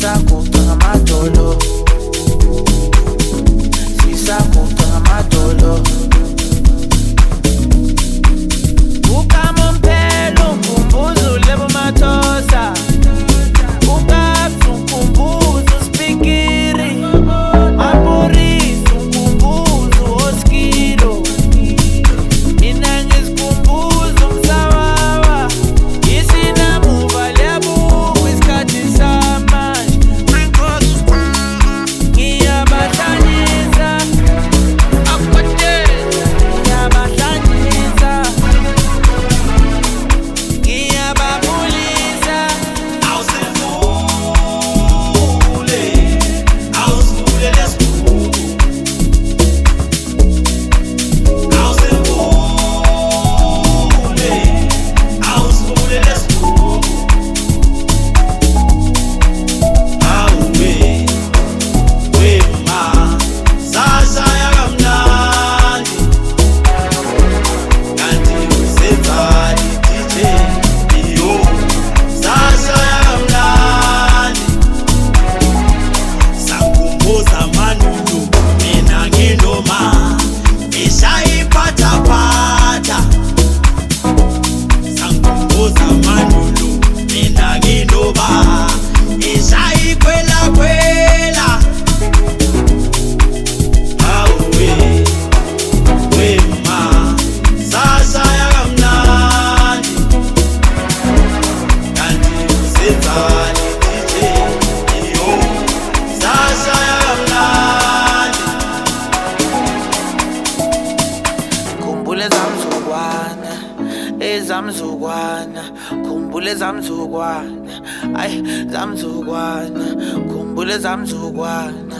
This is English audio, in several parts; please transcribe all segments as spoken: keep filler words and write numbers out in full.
zamzukwana khumbule zamzukwana ay zamzukwana khumbule zamzukwana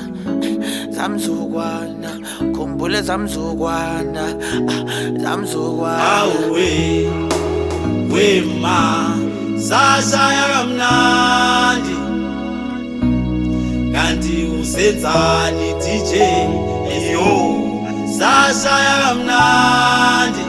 zamzukwana khumbule zamzukwana zamzukwana awe wema sashaya kamnandi kanti usenzani D J iyo sashaya kamnandi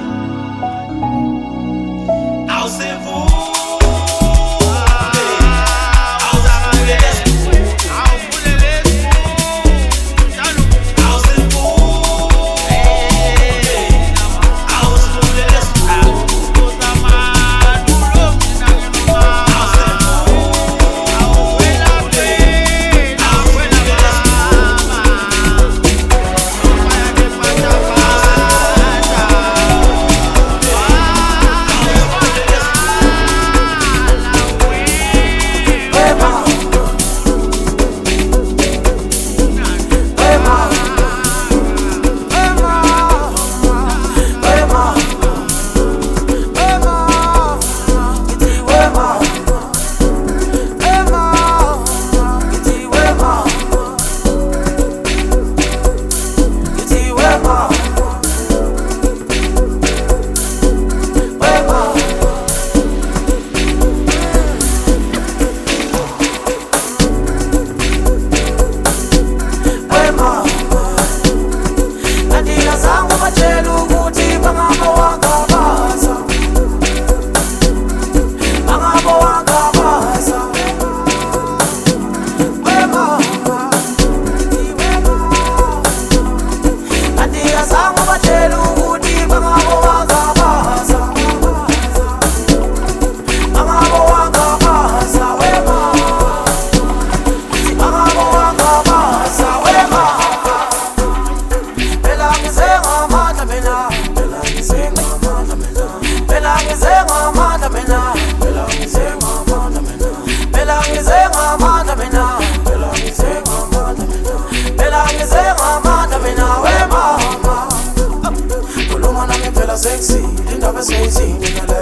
sexy, indaba sexy ngale.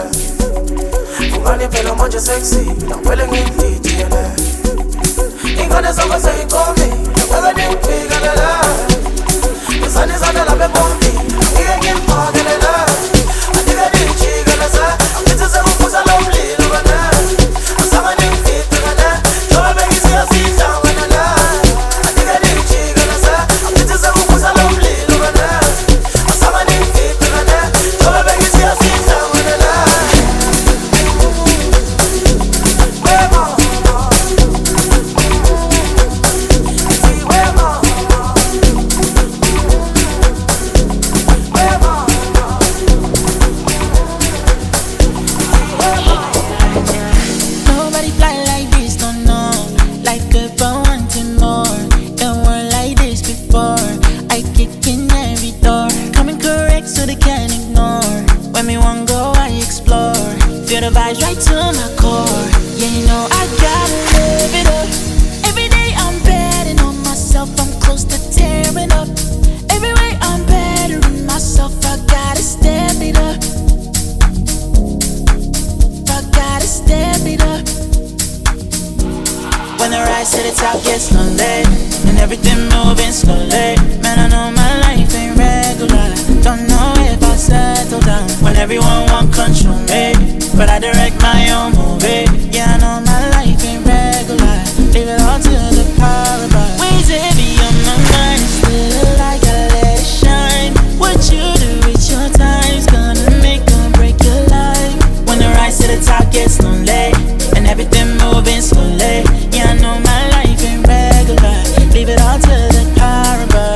Ungani phela manje sexy, ngipele ngidijele. Ingane zonke seyikomi, ngeke ngiphikelele. Usani zana la bebombi, ngeke ngiphakelele. Andike ngijikelele se, ngithi sekufuza lo mlilo bana. Asama ngifithelele, jobe bengisiya sidla wena. Andike ngijikelele se, ngithi sekufuza lo mlilo bana. Asama ngifithelele, jobe bengisiya sidla wena. Wema rise to the top gets lonely, and everything moving slowly. Man, I know my life ain't regular. Don't know if I settle down when everyone want control me, but I direct my own movie. Yeah, I know my life ain't regular. Leave it all to the power above. Ways heavy on my mind, it's still like I let it shine. What you do with your time's gonna make or break your life. When the rise to the top gets lonely, and everything moving slowly. Yeah, I know my life ain't regular. Leave it all to the power above.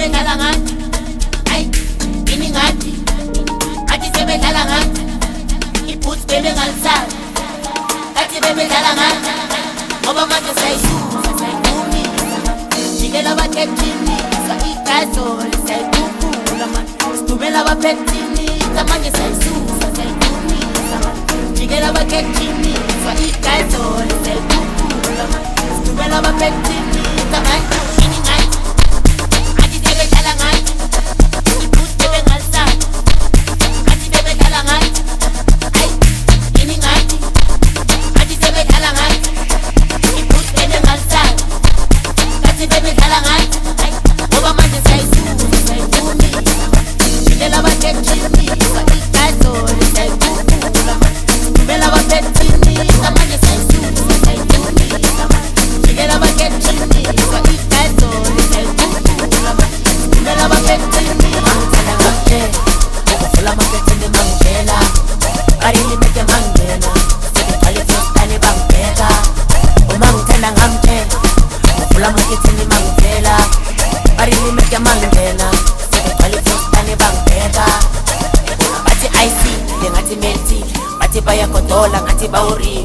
sebedlala ngathi ay ini ngathi athi sebedlala ngathi iboots bebe ngalisabi athi bebedlala ngathi ngoba manje sayisusa sayibumisa jikela abathethini igazo lisayikhuphula manje sidumela abaphethini manje sayisusa sayibumisa jikela abathethini igazo lisayikhuphula manje sidumela abaphethini manje ini ngathi athi sebedlala ngathi iboots bebe ngalisabi athi bebedlala ngathi ay ini ngathi athi sebedlala ngathi iboots bebe ngalisabi athi bebedlala ngathi ngoba manje sayisusa sayibumisa jikela abathethini igazo lisayikhuphula manje sidumela abaphethini manje sayisusa sayibumisa jikela abathethini igazo lisayikhuphula manje sidumela abaphethini angithanda ngakhe ukuvula amaphethini mangivela bayilimete mangena sekugcwale ifestane bangibheka uma ngithanda ngamthe ukuvula amaphethini mangivela bayilimete mangena sekugcwale ifestane bangibheka bathi I see ngathi melty bathi bayagodola ngathi bawuriwe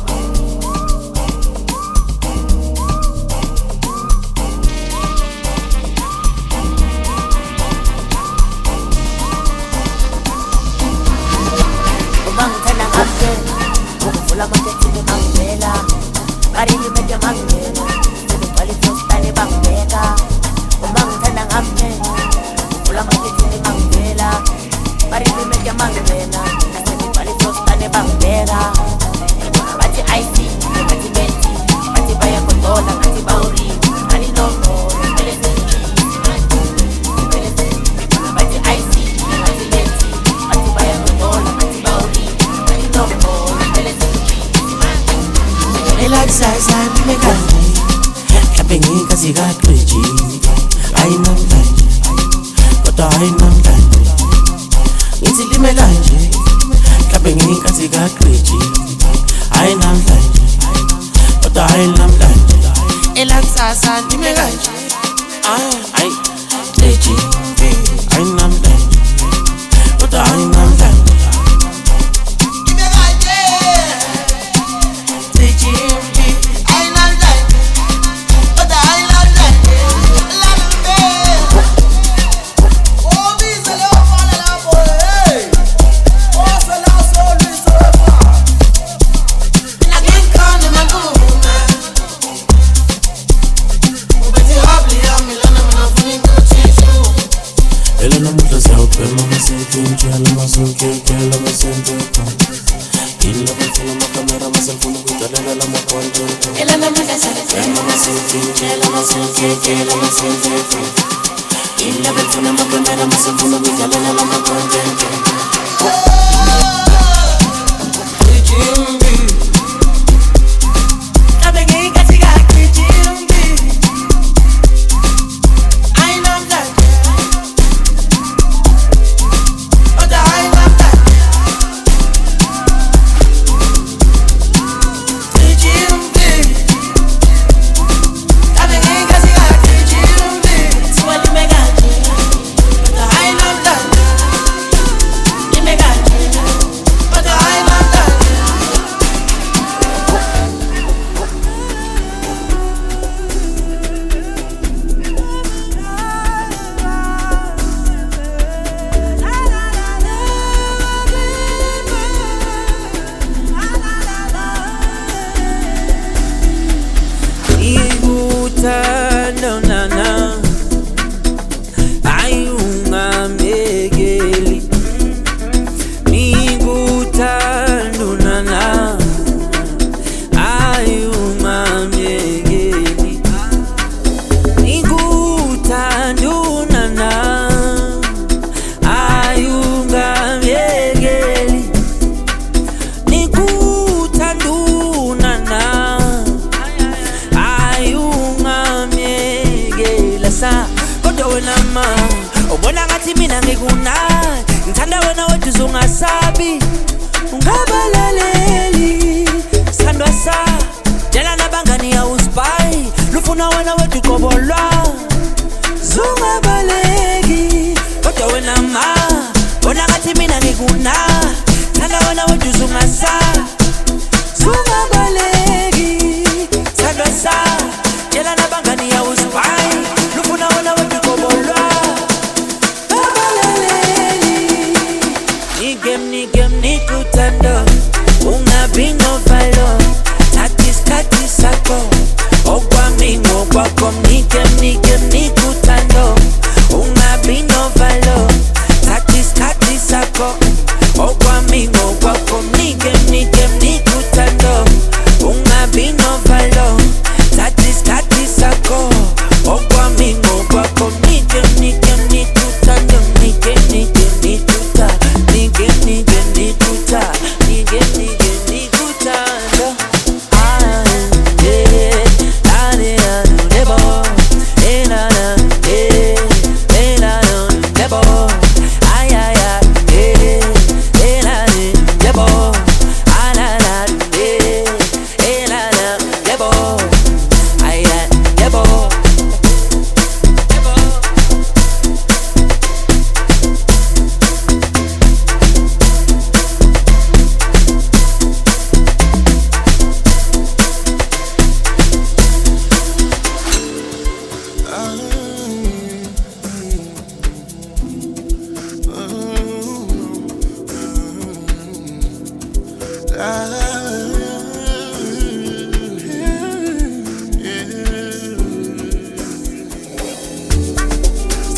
mangithanda ngamthe ukuvula amaphethini mangivela bayilimete mangena sekugcwale ifestane bangibheka uma ngithanda ngamthe ukuvula amaphethini mangivela bayilimete mangena sekugcwale ifestane bangibheka bathi I see ngathi melty bathi bayagodola ngathi bawuriwe ani no more bathi I see ngathi melty bathi bayagodola ngathi bawuriwe ani no more elakusasa nimekanje mhlawumbe ngikazi kaqeji ayinamhlanje kodwa ayinamhlanje ngithi limela nje mhlawumbe ngikazi kaqeji ayinamhlanje kodwa ayinamhlanje elakusasa nimekanje ay qeji ayinamhlanje kodwa ayinamhlanje ungasabi ungabalaleli sandwa sa jela nabangani ya uspy lufuna wena wetu kobolwa zungabale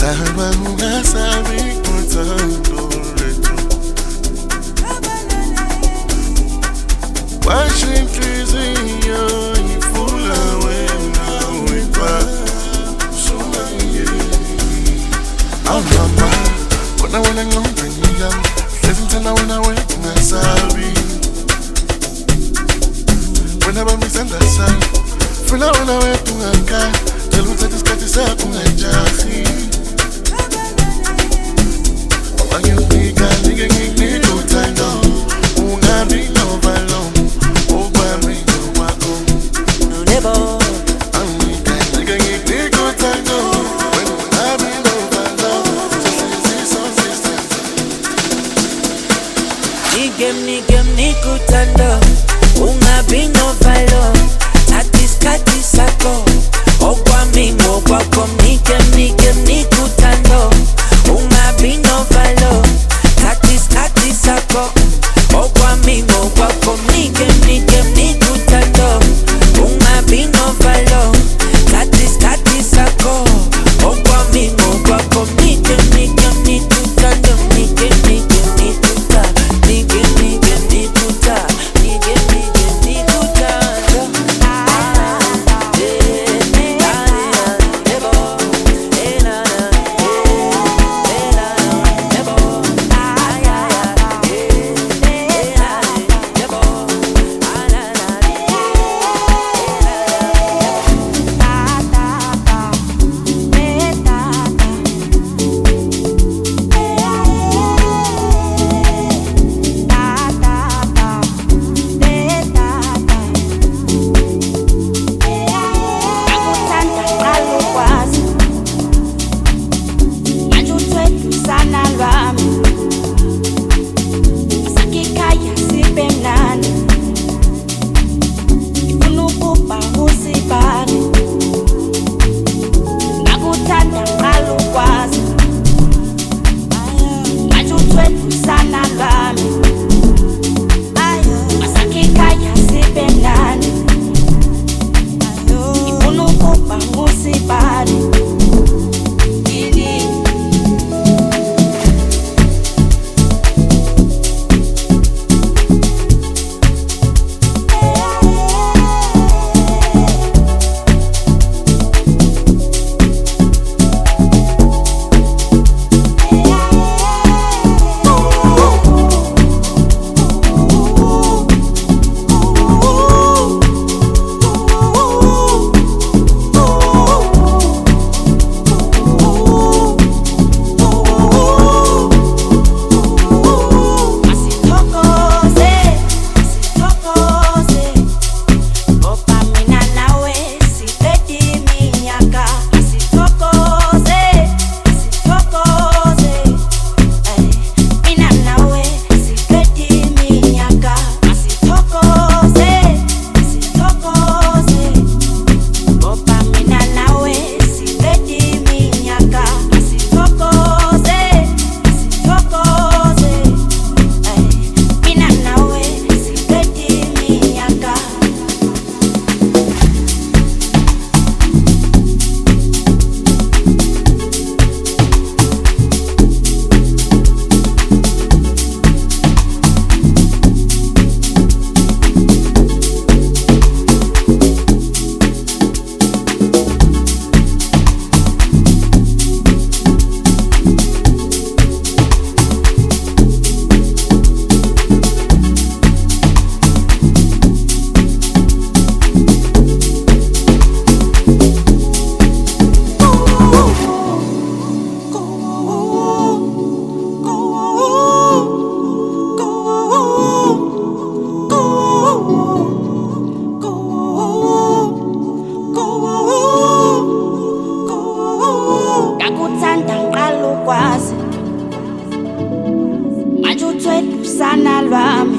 usana lwami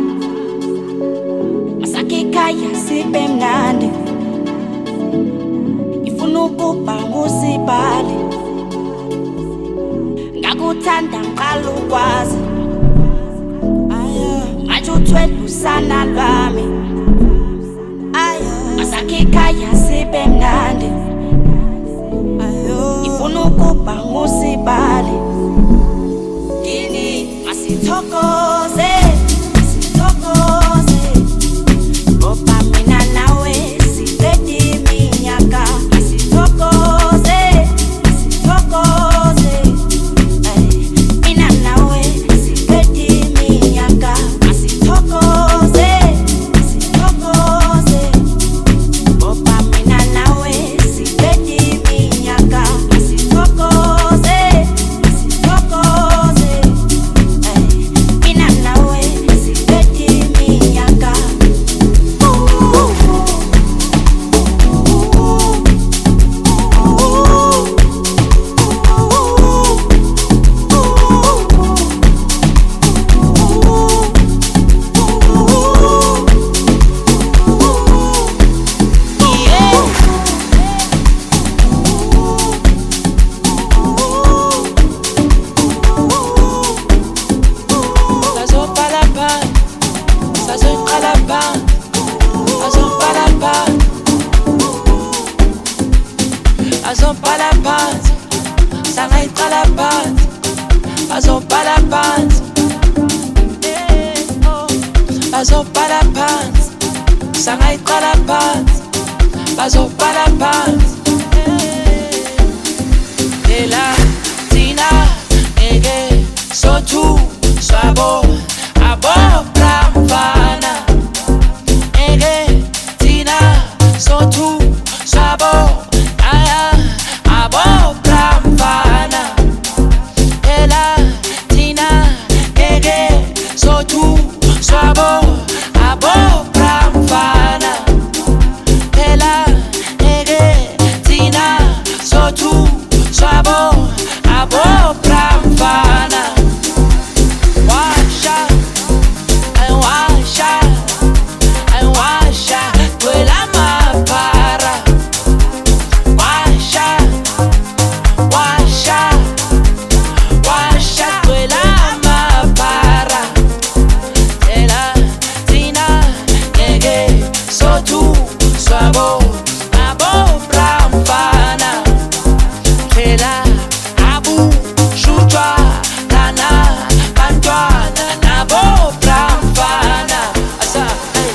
masakhe ekhaya sibe mnandi ifuna ukuba ngusibali ngakuthanda ngiqala ukwazi manje uthwele usana lwami masakhe ekhaya sibe mnandi ifuna ukuba ngusibali sangayiqala phansi bazobhala phansi bazobhala phansi sangayiqala phansi bazobhala phansi phela thina ngeke sothu swabo abobra mfana ngeke thina sothu swabo aya abobra mfana phela thina ngeke sothu swabo abobra mfana phela ngeke thina sothu swabo abobra mfana washa I washa I washa kwela mapara washa washa washa kwela mapara phela thina ngeke sothu swabo abobra mfana phela abu shutwa lana bantwana nabobra mfana asa hey.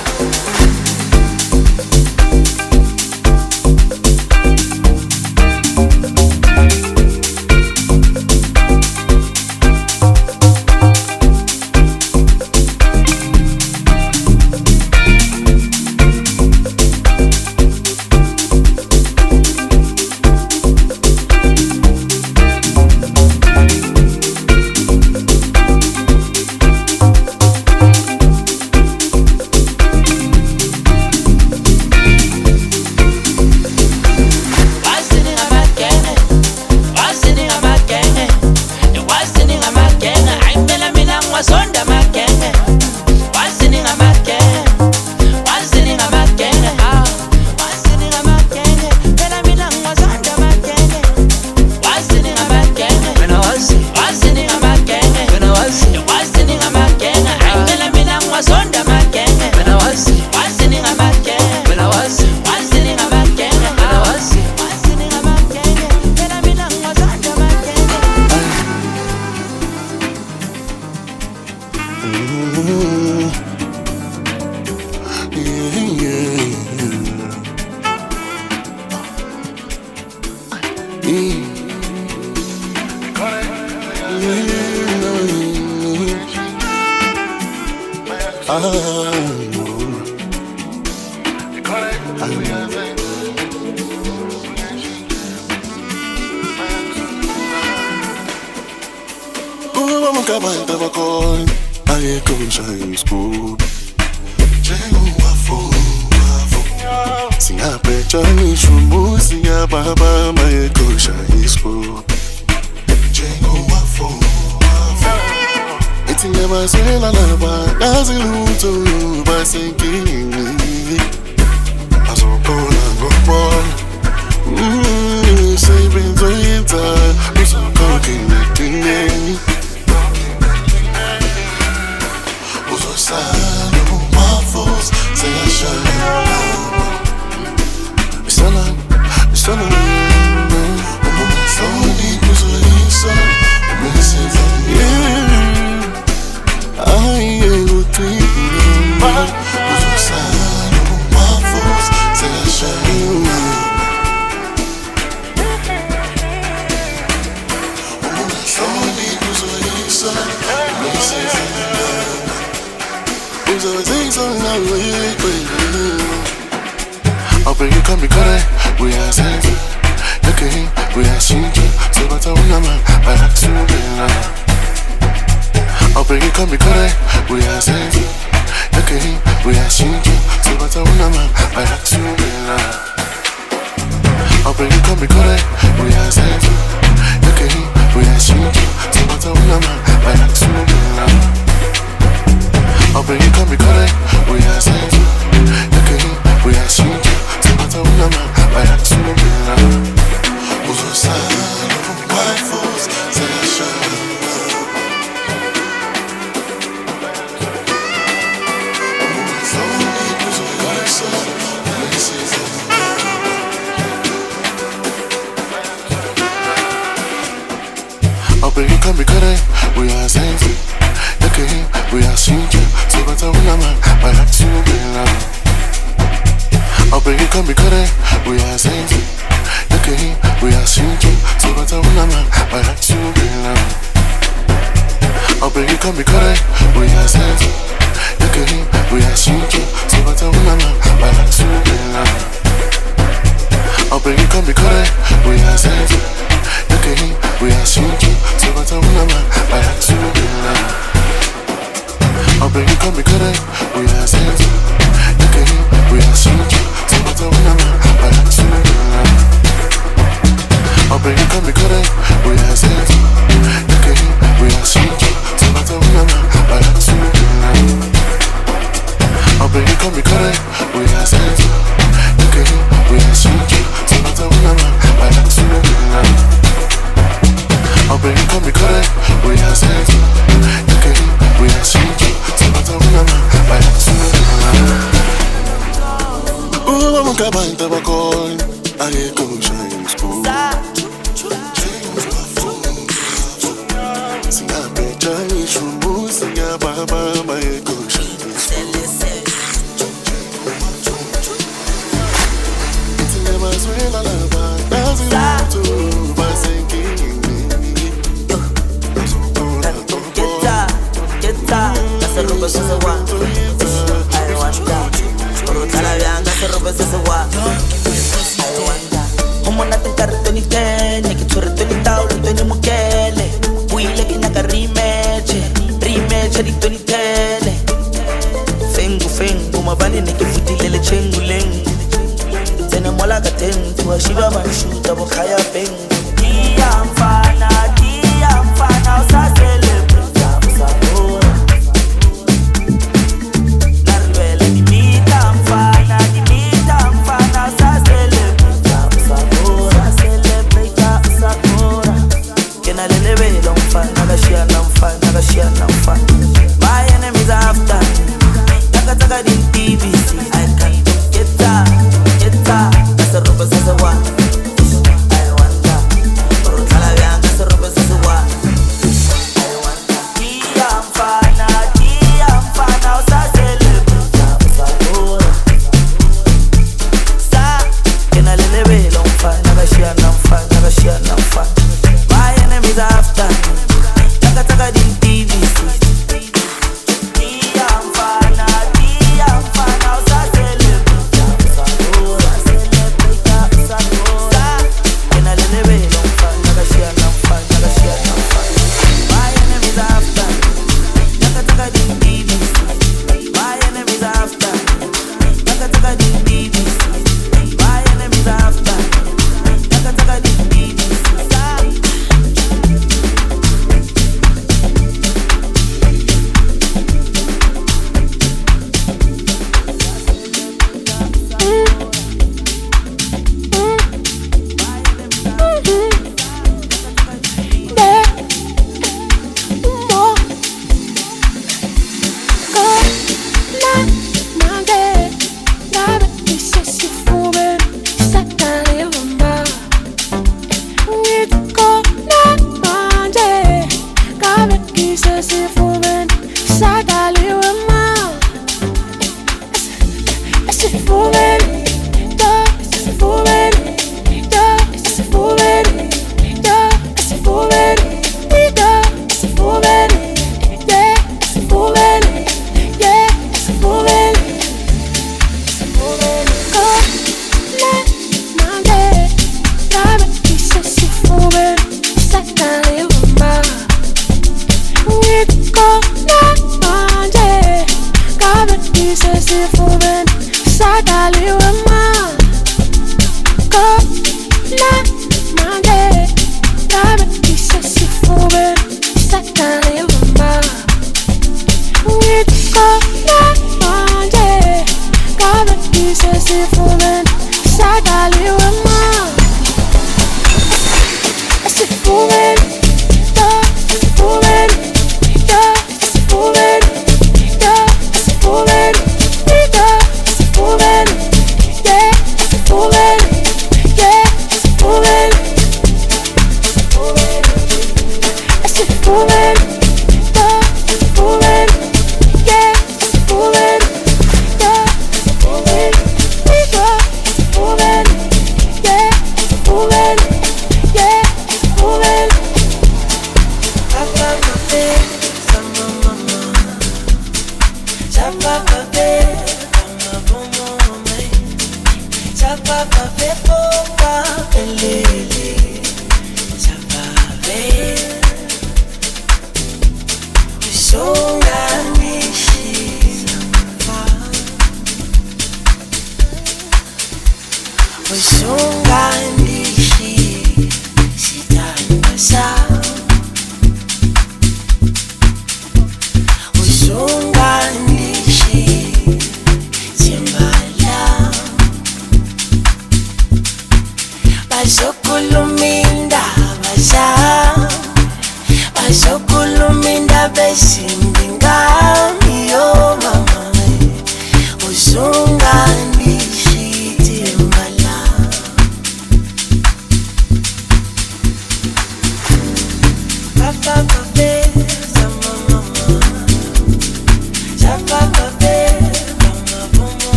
Baby, come be good, we are safe. Okay, we are sweet. So but I'm not my heart to be love. Oh baby, come be good, we are safe. Okay, we are sweet. So but I'm not my heart to be love. Oh baby, come be good, we are safe. Okay, we are sweet. So but I'm not my heart to be love. Oh baby, come be good, we are safe. Okay, we are sweet. So but I'm not my heart to be love. Oh baby, come be good, we are safe. Okay, we are sweet. So but I'm not my heart to be love. Oh baby, come be good, we are safe. Okay, we are sweet. So but I'm not my heart to be love. Oh baby, come be good, we are safe. Okay, we are sweet. So but I'm not my heart to be love. Oh baby, come be good, we are safe. Okay, we are sweet. So but I'm not my heart to be love. Ooh, I'm a cabin, tabacol. I get go shine school. Sing a picture, shumbu, sing a baba, my go shine school. It's never swing a lava, doesn't have to, but sinking me. Get up, get up, that's a rubber so one. I want that. Carabianga se roba se wa. I want that. Homo na te carto ni tene, que chorre to ni taulo to ni mukele. Wile que na rematch, rematch di to ni tele. Fengu fengu mabani ne ke futile le chengu lengu. Tene mola ka tentu ashiba banshuta bo khaya pengu. Dia mfana, dia mfana usasele. My enemies are after Taka taka din T V C I can't get that, get that. That's a rubber says a one. I want that. Pero talagang that's a rubber says a one. I want that. Diam fana, diam fana, usa celebrate, usa ora. Sa, que na lelebe long fan, nagashia nam fan, nagashia nam fan. My enemies are after Taka taka din T V C.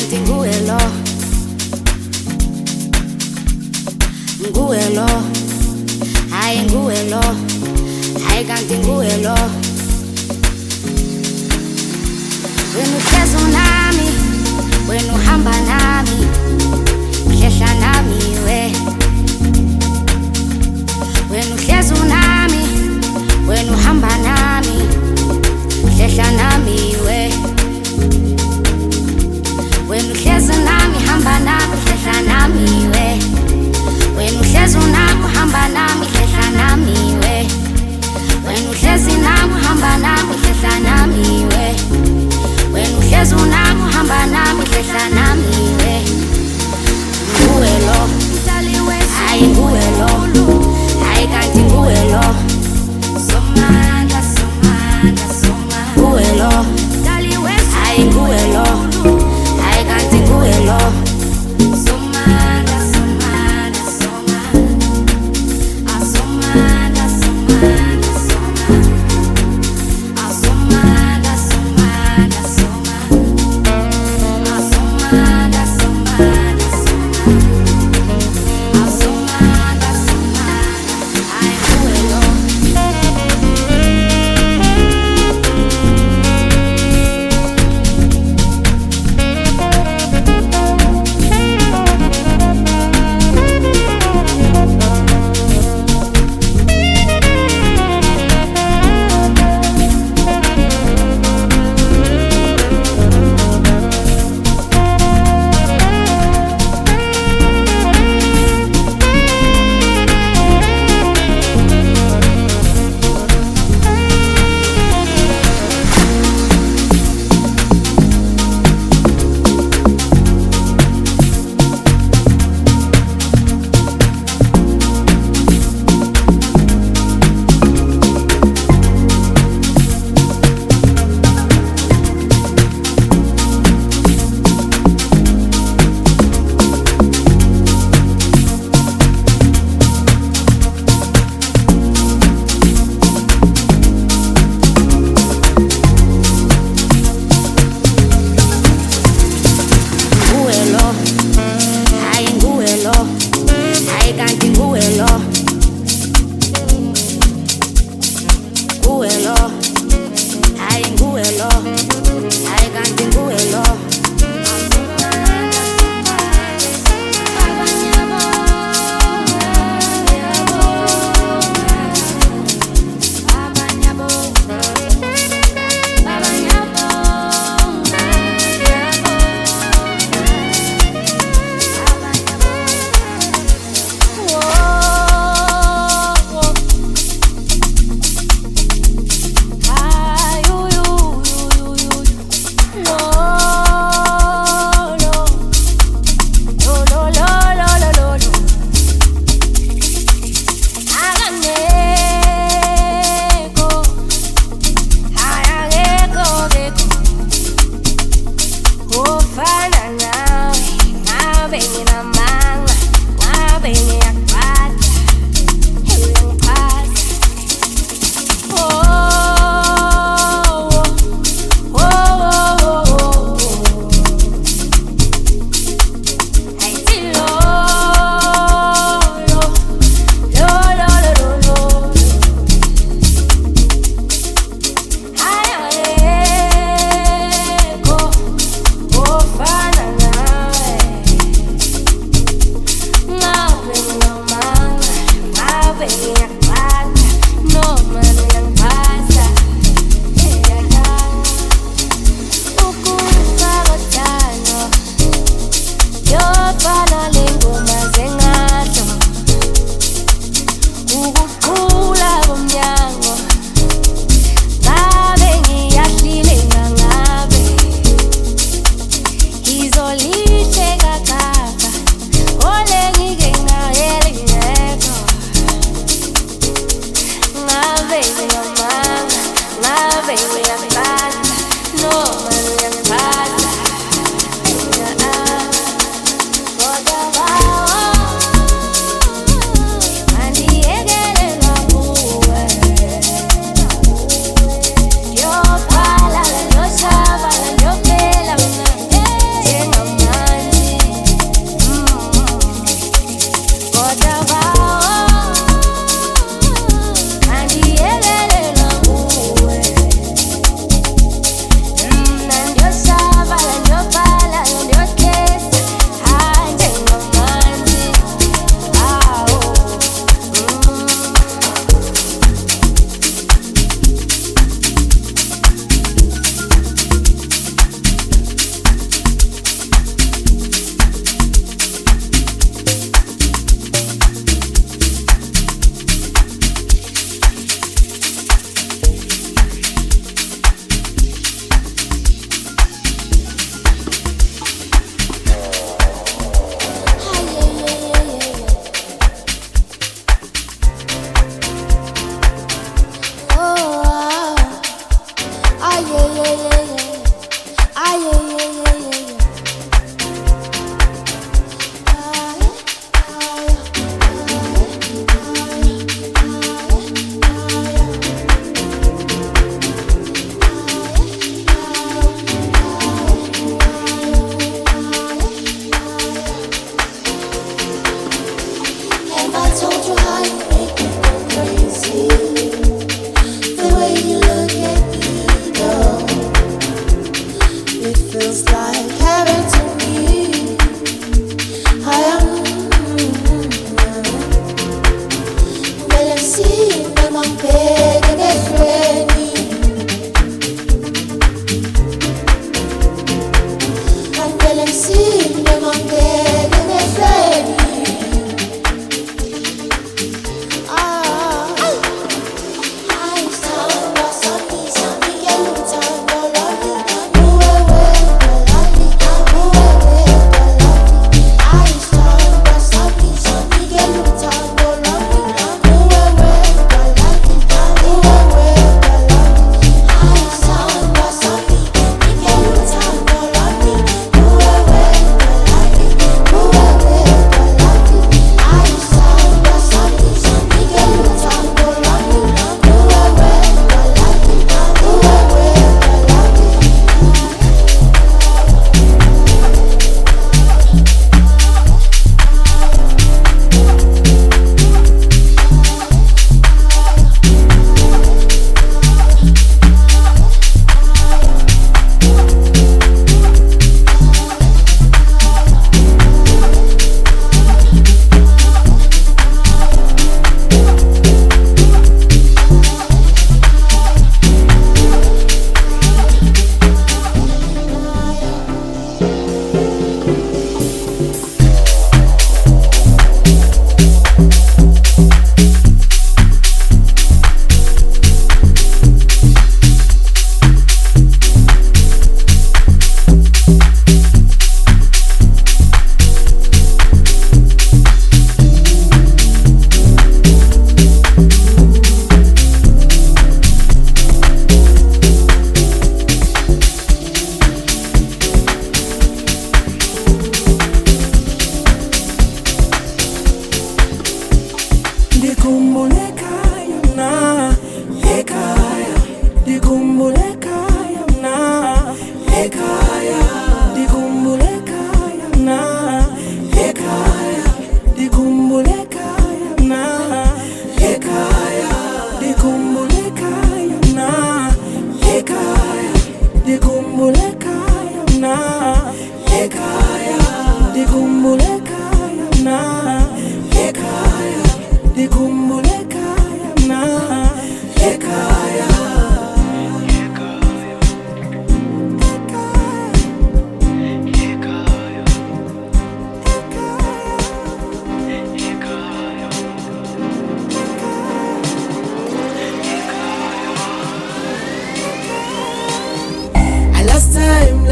kanti nguwe lo, nguwe lo, hayi nguwe lo, hayi kanti nguwe lo. Wena uhlezi nami, wena uhamba nami, hlehla nami we. Wena uhlezi nami, wena uhamba nami, hlehla nami we. Wena uhlezi nami, hamba nami, hlehla nami we. Wena uhlezi nami, hamba nami, hlehla nami we. Wena uhlezi nami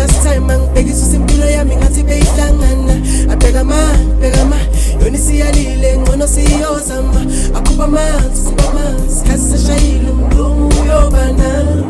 last time angibhekisa usimpilo yami ngathi beyihlangana abheka man bheka man yona siyalile ngcono siyozama akhupha amanzi akhupha amanzi khasi seshayile umlungu uyobana